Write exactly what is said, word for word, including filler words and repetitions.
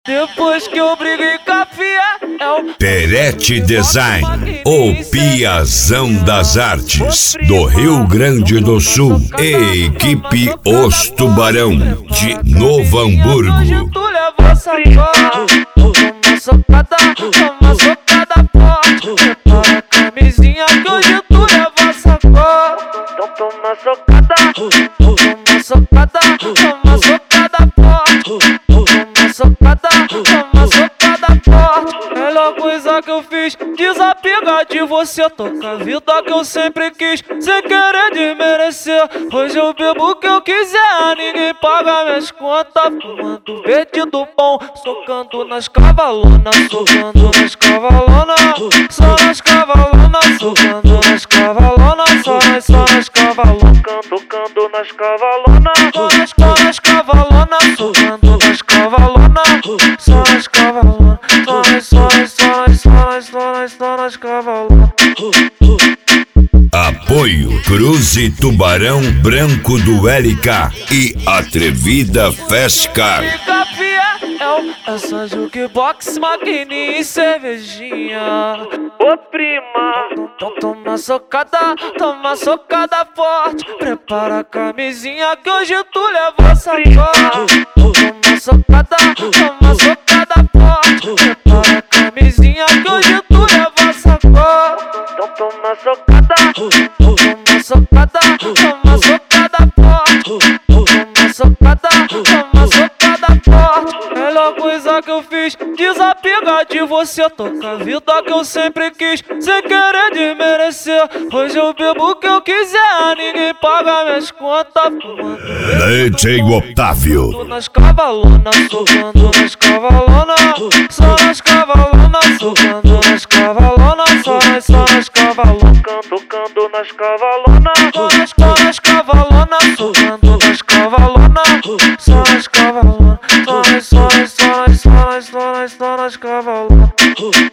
Depois que eu briguei com a Fia, é o Perete Design, o Piazão das Artes do Rio Grande do Sul e equipe Os Tubarão de Novo Hamburgo. Tu leva sacola, toma socada, toma socada forte. Prepara a camisinha que hoje tu leva sacola. Então toma socada, toma socada, toma socada forte. Toma socada, toma socada forte. Melhor coisa que eu fiz, desapegar de você. Toca a vida que eu sempre quis, sem querer desmerecer. Hoje eu bebo o que eu quiser, ninguém paga minhas contas. Fumando verde do bom, socando nas cavalonas. Socando nas cavalonas, só nas cavalonas. Socando nas cavalonas, só nas, só nas cavalonas. Tocando nas cavalonas, só nas, só nas cavalonas. Socando nas cavalonas, só nas cavalonas. Só nas, só nas, só nas, só nas, só nas, só nas cavalonas. Apoio Cruze Tubarão Branco do L K e Atrevida Festcar. É só jukebox, maquininha e cervejinha. Ô prima, então toma socada, toma socada forte. Prepara a camisinha que hoje tu leva sacola. Toma socada, toma socada forte. Prepara a camisinha que hoje tu leva sacola. Então toma socada, toma socada, toma socada forte. Toma socada, toma socada forte. Melhor coisa que eu fiz, desapegar de você. Toca a vida que eu sempre quis, sem querer desmerecer. Hoje eu bebo o que eu quiser, ninguém paga minhas contas. D J Otávio. Nas cavalonas, socando nas cavalonas. Só nas cavalonas, socando nas cavalonas. Só nas, só nas cavalonas. Tocando nas cavalonas, só nas, só nas cavalonas. Socando nas cavalonas, só nas cavalonas. Só nas, só nas, só nas, só nas, só nas, só nas cavalonas.